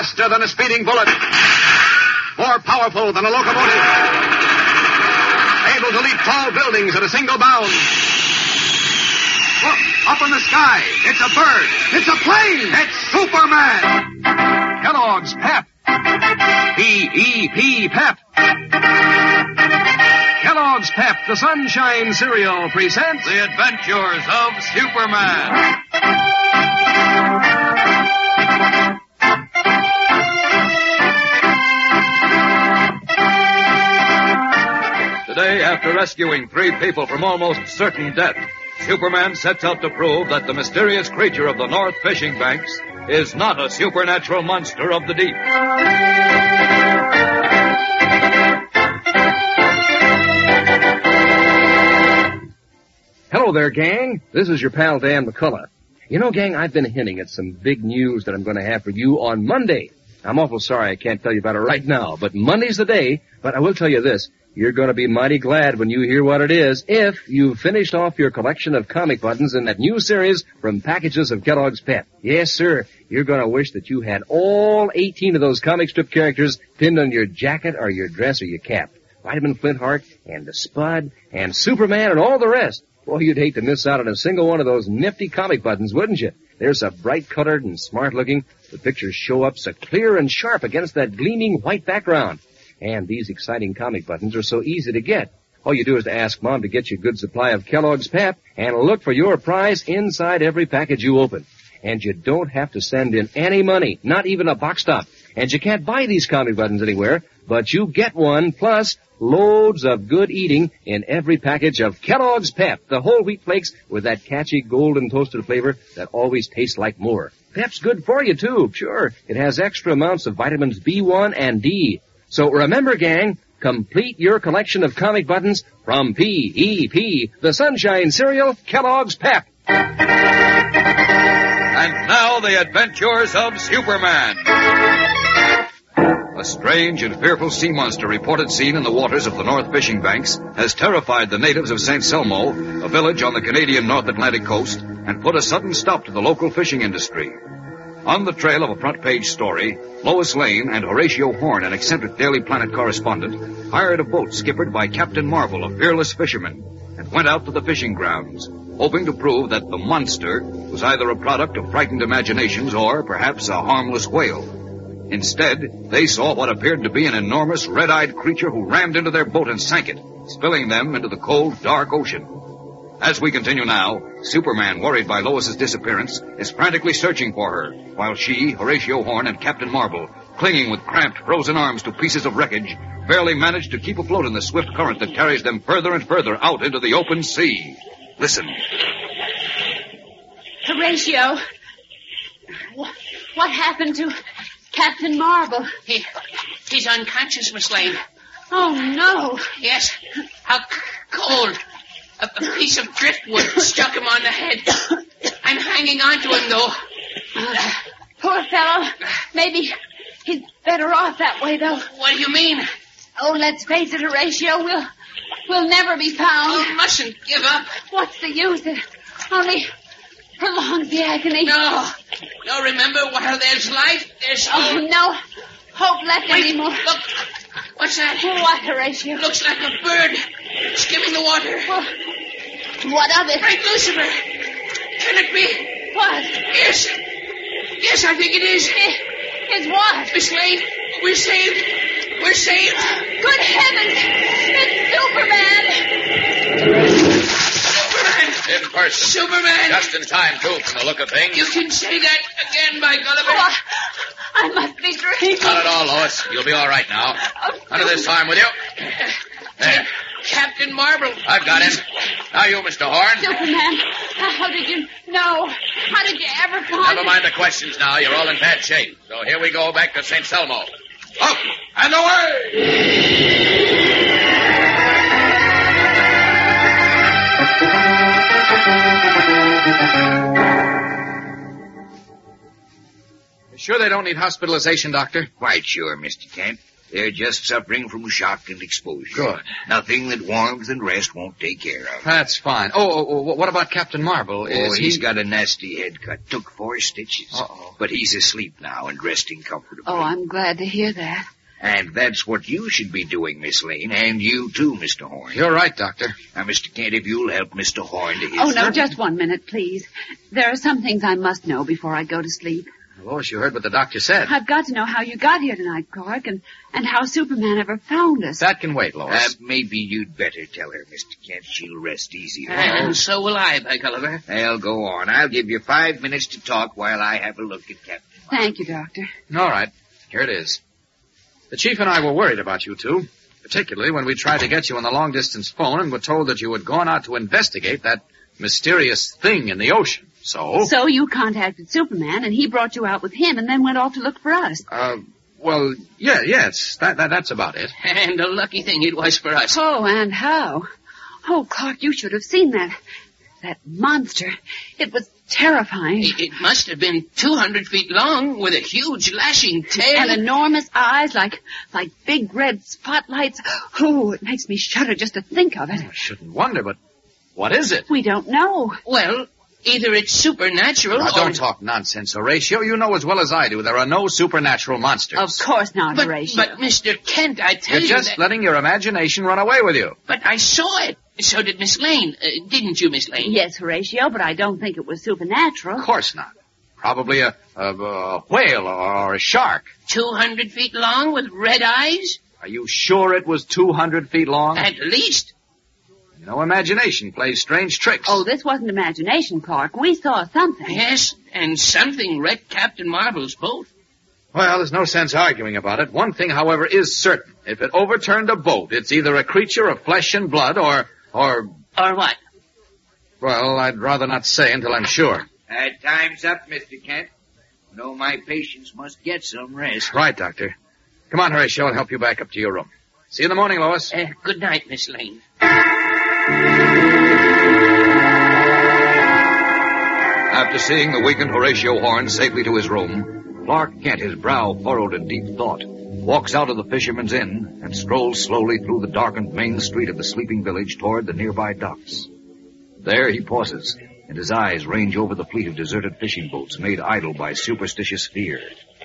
Faster than a speeding bullet. More powerful than a locomotive. Able to leap tall buildings at a single bound. Look, up in the sky. It's a bird. It's a plane. It's Superman. Kellogg's Pep. P-E-P, Pep. Kellogg's Pep, the Sunshine Cereal, presents The Adventures of Superman. Today, after rescuing 3 people from almost certain death, Superman sets out to prove that the mysterious creature of the North Fishing Banks is not a supernatural monster of the deep. Hello there, gang. This is your pal Dan McCullough. You know, gang, I've been hinting at some big news that I'm going to have for you on Monday. I'm awful sorry I can't tell you about it right now, but Monday's the day. But I will tell you this. You're going to be mighty glad when you hear what it is if you've finished off your collection of comic buttons in that new series from Packages of Kellogg's Pep. Yes, sir. You're going to wish that you had all 18 of those comic strip characters pinned on your jacket or your dress or your cap. Vitamin Flintheart and the Spud and Superman and all the rest. Boy, you'd hate to miss out on a single one of those nifty comic buttons, wouldn't you? They're so bright-colored and smart-looking. The pictures show up so clear and sharp against that gleaming white background. And these exciting comic buttons are so easy to get. All you do is to ask Mom to get you a good supply of Kellogg's Pep and look for your prize inside every package you open. And you don't have to send in any money, not even a box top. And you can't buy these comic buttons anywhere, but you get one, plus loads of good eating in every package of Kellogg's Pep, the whole wheat flakes with that catchy golden toasted flavor that always tastes like more. Pep's good for you, too. Sure, it has extra amounts of vitamins B1 and D. So remember, gang, complete your collection of comic buttons from P.E.P., the Sunshine Cereal, Kellogg's Pep. And now, the adventures of Superman. A strange and fearful sea monster reported seen in the waters of the North Fishing Banks has terrified the natives of St. Selmo, a village on the Canadian North Atlantic coast, and put a sudden stop to the local fishing industry. On the trail of a front-page story, Lois Lane and Horatio Horn, an eccentric Daily Planet correspondent, hired a boat skippered by Captain Marvel, a fearless fisherman, and went out to the fishing grounds, hoping to prove that the monster was either a product of frightened imaginations or perhaps a harmless whale. Instead, they saw what appeared to be an enormous red-eyed creature who rammed into their boat and sank it, spilling them into the cold, dark ocean. As we continue now, Superman, worried by Lois's disappearance, is frantically searching for her, while she, Horatio Horn, and Captain Marvel, clinging with cramped, frozen arms to pieces of wreckage, barely manage to keep afloat in the swift current that carries them further and further out into the open sea. Listen. Horatio, what happened to Captain Marvel? He's unconscious, Miss Lane. Oh, no. Yes. How cold. A piece of driftwood struck him on the head. I'm hanging on to him, though. Poor fellow. Maybe he's better off that way, though. What do you mean? Oh, let's face it, Horatio. We'll never be found. You mustn't give up. What's the use? It only prolongs the agony. No, remember, while there's life, there's hope. Oh, no hope left anymore. Look, what's that? What, Horatio? Looks like a bird skimming the water. Well, what of it? Frank Lucifer. Can it be? What? Yes, I think it is. Is what? Miss Lane, we're saved. We're saved. Good heavens! It's Superman! Superman! In person. Superman! Just in time, too, from the look of things. You can say that again, by Gulliver. Oh, I must be dreaming. Not at all, Lois. You'll be all right now. None of this time with you. There. Captain Marvel. I've got him. Now you, Mr. Horn. Superman, how did you know? How did you ever find Never mind the questions now. You're all in bad shape. So here we go back to St. Selmo. Up and away! Sure they don't need hospitalization, Doctor? Quite sure, Mr. Kent. They're just suffering from shock and exposure. Good. Nothing that warmth and rest won't take care of. That's fine. What about Captain Marble? He's got a nasty head cut. Took 4 stitches. Uh-oh. But he's asleep now and resting comfortably. Oh, I'm glad to hear that. And that's what you should be doing, Miss Lane, and you too, Mr. Horn. You're right, Doctor. Now, Mr. Kent, if you'll help Mr. Horn to his... Oh, no, just 1 minute, please. There are some things I must know before I go to sleep. Lois, you heard what the doctor said. I've got to know how you got here tonight, Clark, and how Superman ever found us. That can wait, Lois. Maybe you'd better tell her, Mr. Kent. She'll rest easy. And so will I, by Gulliver. Well, go on. I'll give you 5 minutes to talk while I have a look at Captain. Thank you, Doctor. All right. Here it is. The Chief and I were worried about you two, particularly when we tried to get you on the long-distance phone and were told that you had gone out to investigate that mysterious thing in the ocean. So you contacted Superman, and he brought you out with him, and then went off to look for us. Well, yes, that's about it. And a lucky thing it was for us. Oh, and how? Oh, Clark, you should have seen that monster. It was terrifying. It must have been 200 feet long with a huge lashing tail. And enormous eyes like big red spotlights. Oh, it makes me shudder just to think of it. I shouldn't wonder, but what is it? We don't know. Well, either it's supernatural Now, or... don't talk nonsense, Horatio. You know as well as I do there are no supernatural monsters. Of course not, But Horatio. Mr. Kent, I tell You're you just that... letting your imagination run away with you. But I saw it. So did Miss Lane. Didn't you, Miss Lane? Yes, Horatio, but I don't think it was supernatural. Of course not. Probably a whale or a shark. 200 feet long with red eyes? Are you sure it was 200 feet long? At least. No imagination plays strange tricks. Oh, this wasn't imagination, Clark. We saw something. Yes, and something wrecked Captain Marble's boat. Well, there's no sense arguing about it. One thing, however, is certain. If it overturned a boat, it's either a creature of flesh and blood or... Or what? Well, I'd rather not say until I'm sure. Time's up, Mr. Kent. No, my patients must get some rest. Right, Doctor. Come on, Horatio. I'll help you back up to your room. See you in the morning, Lois. Good night, Miss Lane. After seeing the weakened Horatio Horn safely to his room, Clark Kent, his brow furrowed in deep thought, walks out of the Fisherman's Inn and strolls slowly through the darkened main street of the sleeping village toward the nearby docks. There he pauses, and his eyes range over the fleet of deserted fishing boats made idle by superstitious fear.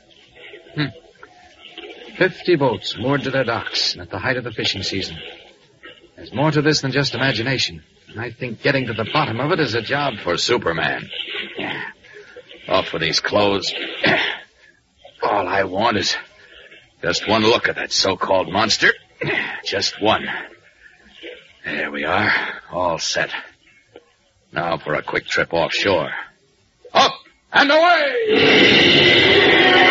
50 boats moored to their docks at the height of the fishing season. There's more to this than just imagination. I think getting to the bottom of it is a job for Superman. Yeah. Off with these clothes. All I want is just one look at that so-called monster. Just one. There we are, all set. Now for a quick trip offshore. Up and away!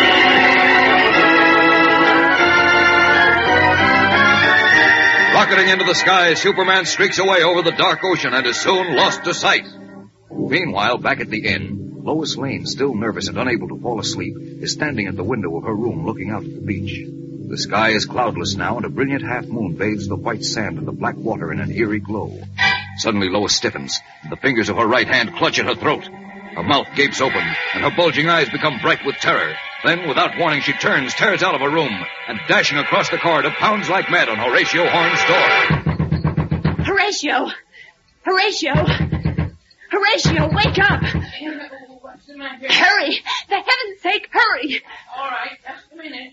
Rocketing into the sky, Superman streaks away over the dark ocean and is soon lost to sight. Meanwhile, back at the inn, Lois Lane, still nervous and unable to fall asleep, is standing at the window of her room looking out at the beach. The sky is cloudless now, and a brilliant half-moon bathes the white sand and the black water in an eerie glow. Suddenly, Lois stiffens, and the fingers of her right hand clutch at her throat. Her mouth gapes open, and her bulging eyes become bright with terror. Then, without warning, she tears out of her room, and dashing across the corridor, pounds like mad on Horatio Horn's door. Horatio! Horatio! Horatio, wake up! What's the matter? Hurry! For heaven's sake, hurry! All right, just a minute.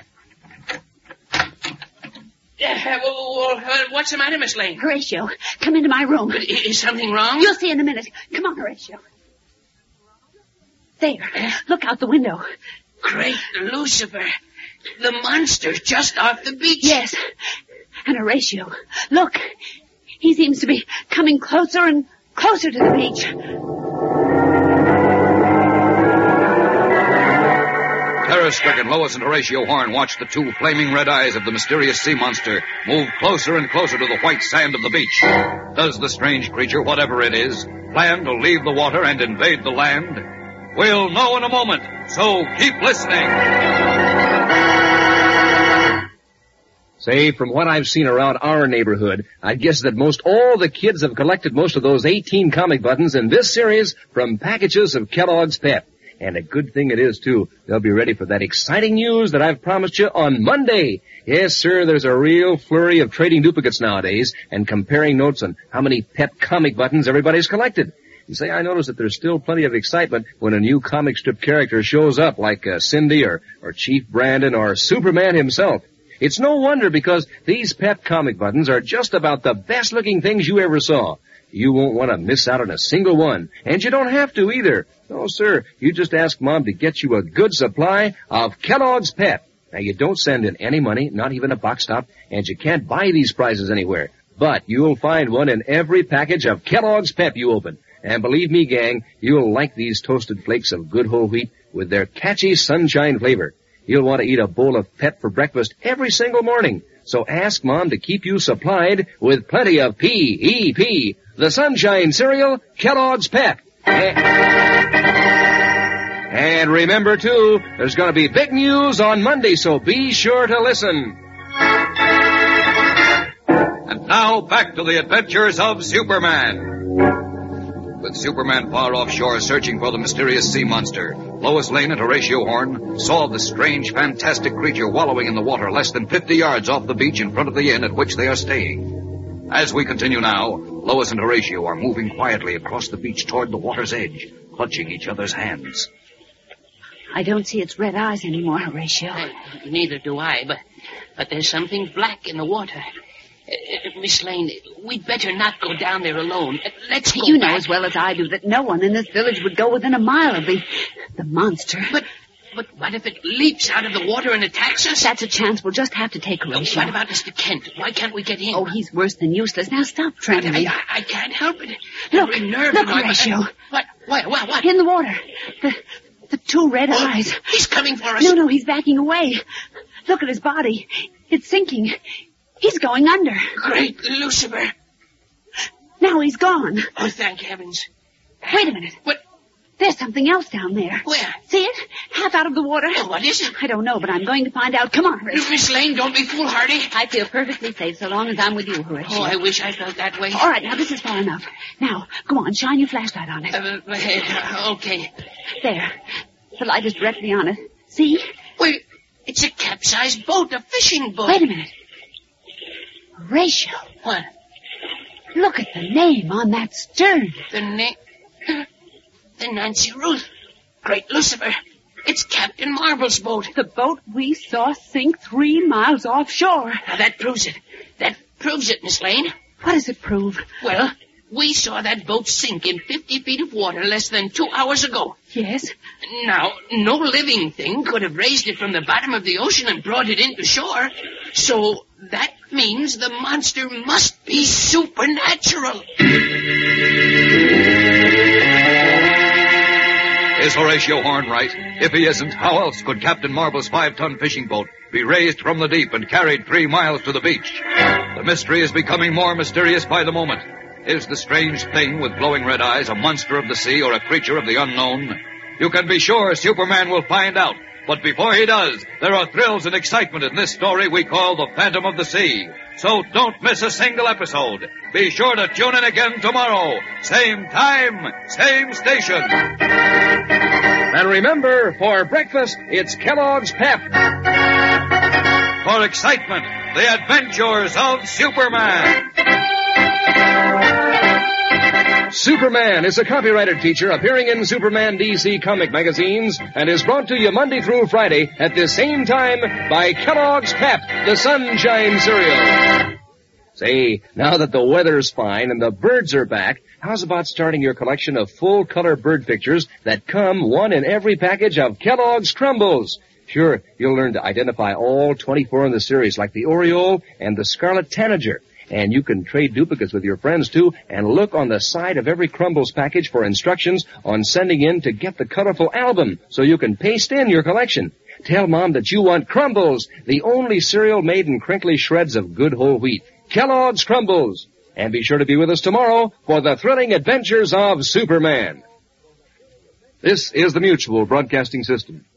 What's the matter, Miss Lane? Horatio, come into my room. Is something wrong? You'll see in a minute. Come on, Horatio. There. Look out the window. Great Lucifer. The monster's just off the beach. Yes. And Horatio, look. He seems to be coming closer and closer to the beach. Terror-stricken, Lois and Horatio Horn watch the two flaming red eyes of the mysterious sea monster move closer and closer to the white sand of the beach. Does the strange creature, whatever it is, plan to leave the water and invade the land? We'll know in a moment, so keep listening. Say, from what I've seen around our neighborhood, I'd guess that most all the kids have collected most of those 18 comic buttons in this series from packages of Kellogg's Pep. And a good thing it is, too. They'll be ready for that exciting news that I've promised you on Monday. Yes, sir, there's a real flurry of trading duplicates nowadays and comparing notes on how many pet comic buttons everybody's collected. You say, I notice that there's still plenty of excitement when a new comic strip character shows up like Cindy or Chief Brandon or Superman himself. It's no wonder because these pet comic buttons are just about the best-looking things you ever saw. You won't want to miss out on a single one, and you don't have to either. No, sir, you just ask Mom to get you a good supply of Kellogg's Pep. Now, you don't send in any money, not even a box top, and you can't buy these prizes anywhere. But you'll find one in every package of Kellogg's Pep you open. And believe me, gang, you'll like these toasted flakes of good whole wheat with their catchy sunshine flavor. You'll want to eat a bowl of Pep for breakfast every single morning. So ask Mom to keep you supplied with plenty of P-E-P, the sunshine cereal, Kellogg's Pep. And remember, too, there's going to be big news on Monday, so be sure to listen. And now, back to the adventures of Superman. With Superman far offshore searching for the mysterious sea monster, Lois Lane and Horatio Horn saw the strange, fantastic creature wallowing in the water less than 50 yards off the beach in front of the inn at which they are staying. As we continue now, Lois and Horatio are moving quietly across the beach toward the water's edge, clutching each other's hands. I don't see its red eyes anymore, Horatio. Neither do I, but there's something black in the water. Miss Lane, we'd better not go down there alone. Let's go You know back. as well as I do that no one in this village would go within a mile of the monster. But what if it leaps out of the water and attacks us? That's a chance we'll just have to take, Horatio. What about Mr. Kent? Why can't we get in? Oh, he's worse than useless. Now stop trembling. I can't help it. Look, Every nerve look, in my Horatio. What? What? In the water. The two red eyes. He's coming for us. No, he's backing away. Look at his body. It's sinking. He's going under. Great Lucifer. Now he's gone. Oh, thank heavens. Wait a minute. What? There's something else down there. Where? See it? Half out of the water. Oh, what is it? I don't know, but I'm going to find out. Come on, Horatio. Miss Lane, don't be foolhardy. I feel perfectly safe so long as I'm with you, Horatio. Oh, I wish I felt that way. All right, now this is far enough. Now, go on, shine your flashlight on it. Okay. There. The light is directly on it. See? Wait, it's a capsized boat, a fishing boat. Wait a minute. Horatio. What? Look at the name on that stern. The name? The Nancy Ruth. Great Lucifer. It's Captain Marble's boat. The boat we saw sink 3 miles offshore. Now, that proves it. That proves it, Miss Lane. What does it prove? Well, we saw that boat sink in 50 feet of water less than 2 hours ago. Yes? Now, no living thing could have raised it from the bottom of the ocean and brought it into shore. So that means the monster must be supernatural. Is Horatio Horn right? If he isn't, how else could Captain Marble's 5-ton fishing boat be raised from the deep and carried 3 miles to the beach? The mystery is becoming more mysterious by the moment. Is the strange thing with glowing red eyes a monster of the sea or a creature of the unknown? You can be sure Superman will find out. But before he does, there are thrills and excitement in this story we call The Phantom of the Sea. So don't miss a single episode. Be sure to tune in again tomorrow. Same time, same station. And remember, for breakfast, it's Kellogg's Pep. For excitement, the adventures of Superman. Superman is a copyrighted feature appearing in Superman DC comic magazines and is brought to you Monday through Friday at this same time by Kellogg's Pep, the sunshine cereal. Say, now that the weather's fine and the birds are back, how's about starting your collection of full-color bird pictures that come one in every package of Kellogg's Crumbles? Sure, you'll learn to identify all 24 in the series, like the Oriole and the Scarlet Tanager. And you can trade duplicates with your friends, too, and look on the side of every Crumbles package for instructions on sending in to get the colorful album so you can paste in your collection. Tell Mom that you want Crumbles, the only cereal made in crinkly shreds of good whole wheat. Kellogg's Crumbles. And be sure to be with us tomorrow for the thrilling adventures of Superman. This is the Mutual Broadcasting System.